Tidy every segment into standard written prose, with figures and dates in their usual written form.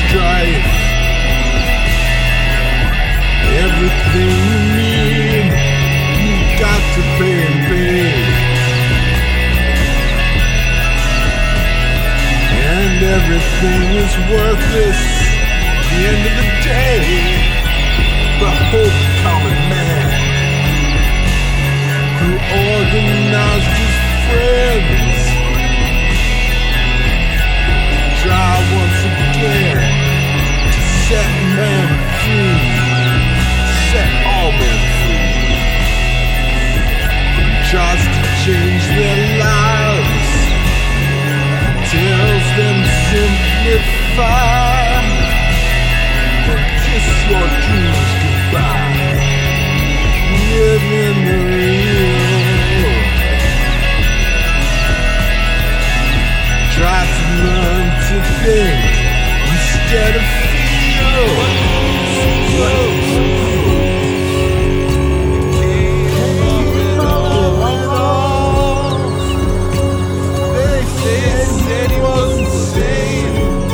strife. Everything you need, you've got to pay and pay. And everything is worthless at the end of the day. The whole common man who organized his friends try once again to set man free, set all men free. He tries to change their lives, tells them simplify, and kiss your dreams goodbye. Live in the real. Try to learn to think instead of feel. They said he was insane.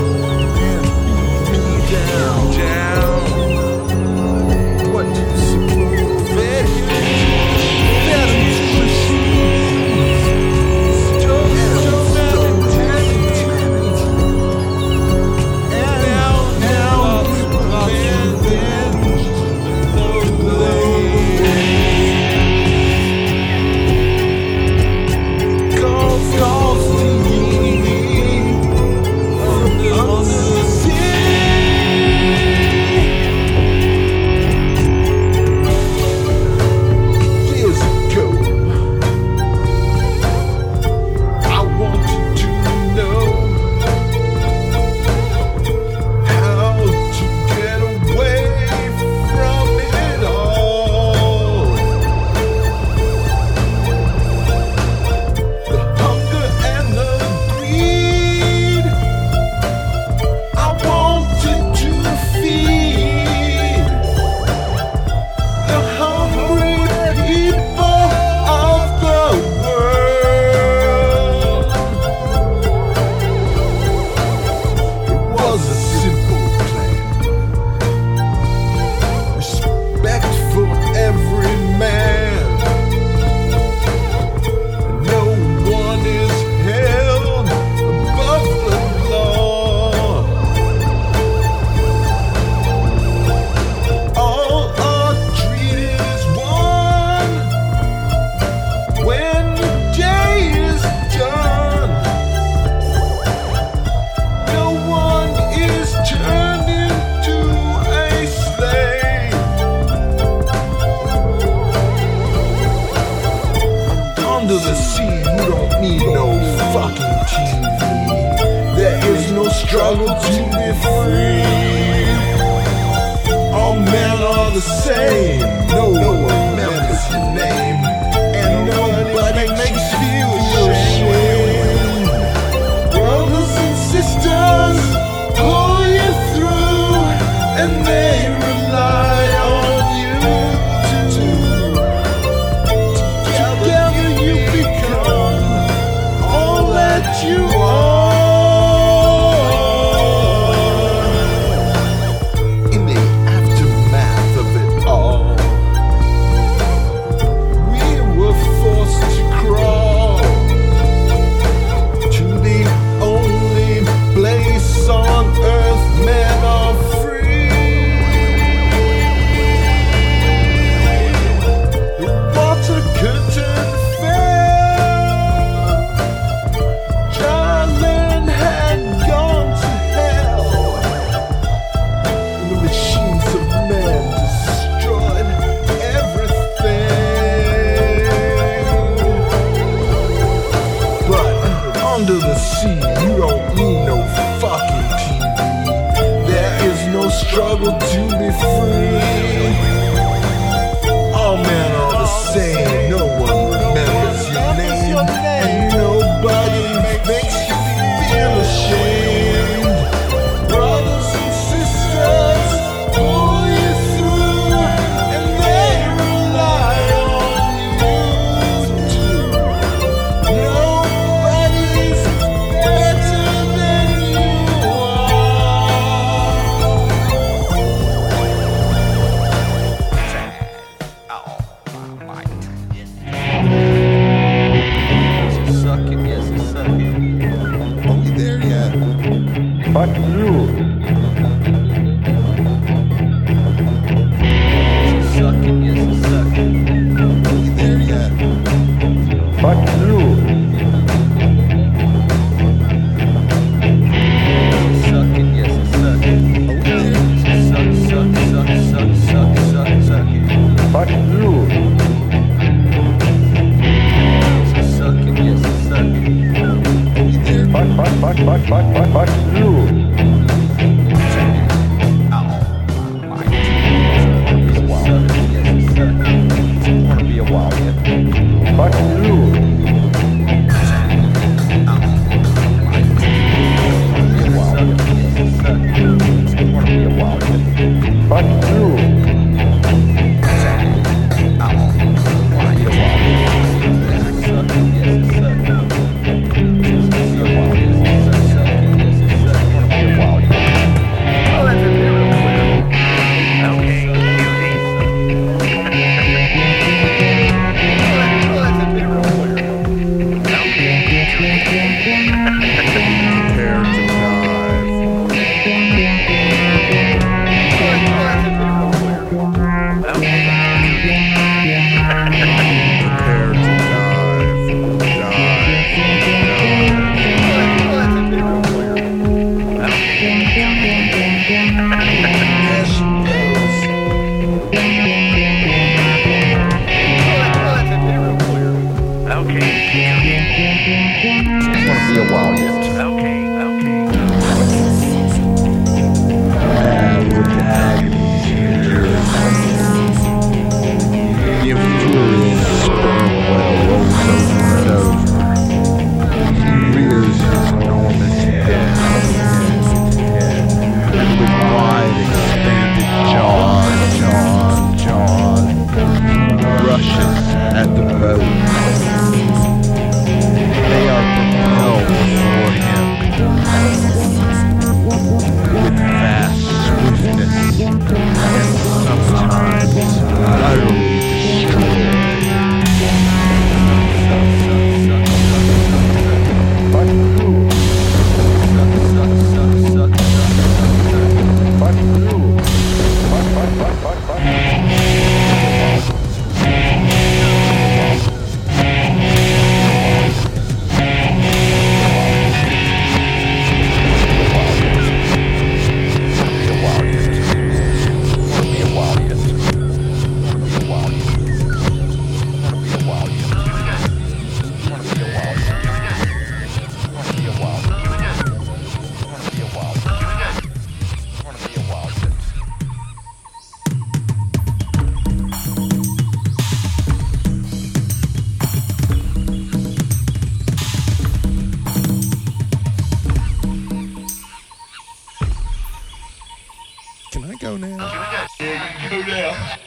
Down. What do you suppose? Fed him to machines. Stole and now revenge. Calls to me from the sea. Years ago, I wanted to know how to get away from it all. The hunger and the greed, I wanted to feed the hungry people of the world. It was a simple plan, respect for every man. No one is held above the law. All are treated as one when the day is done. No one is turned into a slave. Under the sea, you don't need no fucking TV. There is no struggle to be free. All men are the same. No one remembers your name, and nobody makes you ashamed. Brothers and sisters pull you through, and they rely on you too. Together you become all that you are. In the aftermath of it all, Fuck you. Sucking, yes, it's sucking. You there yet? Fuck you. Sucking, yes, it's sucking. Are we there? Suck it. Fuck you. Sucking, yes, it's sucking. Are we there? Fuck you. Sucking, yes, it's sucking. Wanna be a wildcat. Fuck you. Wanna be a wildcat. Fuck you. Prepare to dive. Prepare to dive. Yes, she does. Wanna be a wildcat. With agony the infuriated sperm whale rolls over and over. He rears his enormous head, and with wide expanded jaws, he rushes at the boat. They are propelled before him with vast swiftness and sometimes utterly destroyed. Fuck you. Fuck you. Fuck. Can I go now? Yeah, you can go now.